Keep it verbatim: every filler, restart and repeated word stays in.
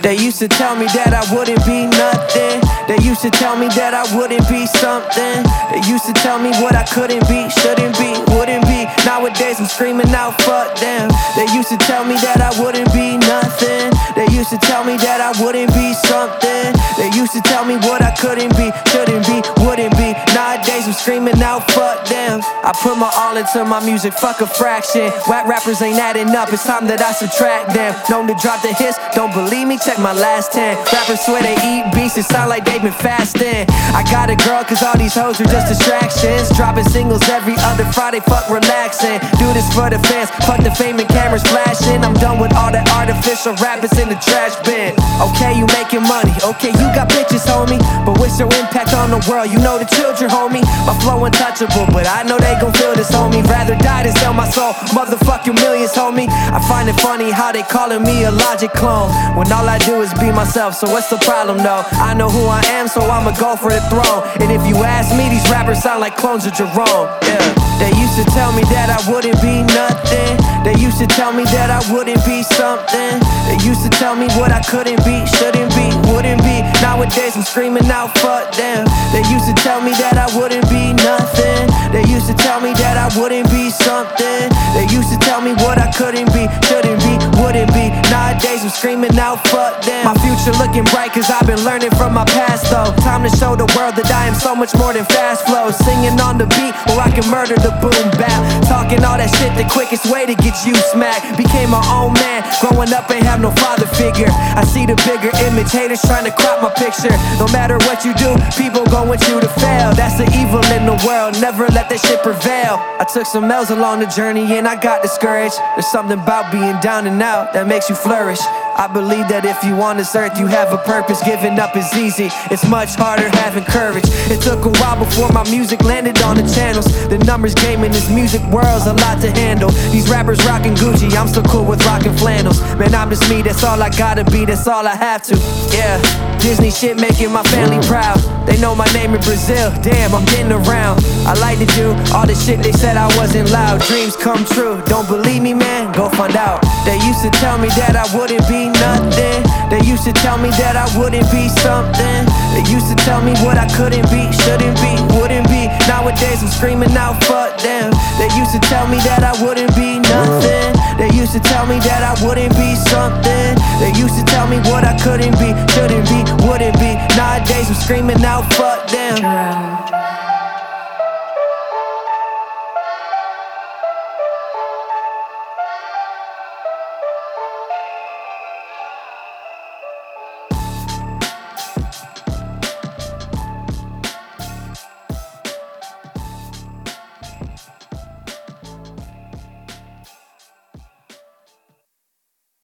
They used to tell me that I wouldn't be nothing. They used to tell me that I wouldn't be something. They used to tell me what I couldn't be, shouldn't be, wouldn't be. Nowadays I'm screaming out, fuck them. They used to tell me that I wouldn't be nothing. They used to tell me that I wouldn't be something. They used to tell me what I couldn't be, shouldn't be, wouldn't be. Nowadays I'm screaming out, fuck them. I put my all into my music, fuck a fraction. Whack rappers ain't adding up, it's time that I subtract them. Known to drop the hits, don't believe me, check my last ten. Rappers swear they eat beats, it sound like they've been fasting. I got a girl cause all these hoes are just distractions. Dropping singles every other Friday, fuck relaxing. Do this for the fans, fuck the fame and cameras flashing. I'm done with all that artificial rappers in the trash bin. Okay, you making money, okay, you got bitches, homie, but what's your impact on the world? You know the children, homie. My flow untouchable, but I know they gon' feel this, homie. Rather die than sell my soul, motherfucking millions, homie. I find it funny how they calling me a Logic clone when all I do is be myself, so what's the problem though? I know who I am, so I'ma go for the throne. And if you ask me, these rappers sound like clones of Jerome. Yeah. They used to tell me that I wouldn't be nothing. They used to tell me that I wouldn't be something. They used to tell me what I couldn't be, shouldn't be, wouldn't be. Nowadays I'm screaming out, fuck them. They used to tell me that I wouldn't be nothing. They used to tell me that I wouldn't be something. They used to tell me what I couldn't be, shouldn't be, wouldn't be. Nowadays I'm screaming out, fuck them. My future looking bright cause I've been learning from my past though. Time to show the world that I am so much more than fast flow. Singing on the beat or I can murder the boom bap. Talking all that shit, the quickest way to get you smacked. Became my own man, growing up ain't have no father figure. I see the bigger image, haters trying to crop my picture. No matter what you do, people gon' want you to fail. That's the evil in the world, never let that shit prevail. I took some L's along the journey and I got discouraged. There's something about being down and out that makes you flourish. I believe that if you on this earth, you have a purpose. Giving up is easy, it's much harder having courage. It took a while before my music landed on the channels. The numbers game in this music world's a lot to handle. These rappers rockin' Gucci, I'm still cool with rockin' flannels. Man, I'm just me, that's all I gotta be, that's all I have to. Yeah, Disney shit making my family proud. They know my name in Brazil, damn, I'm getting around. I like to do all the shit they said I wasn't loud. Dreams come true, don't believe me, man, go find out. They used to tell me that I wouldn't be nothing. They used to tell me that I wouldn't be something. They used to tell me what I couldn't be, shouldn't be, wouldn't be. Nowadays I'm screaming out, fuck them. They used to tell me that I wouldn't be nothing. They used to tell me that I wouldn't be something. They used to tell me what I couldn't be, shouldn't be, wouldn't be. Nowadays I'm screaming out, fuck them.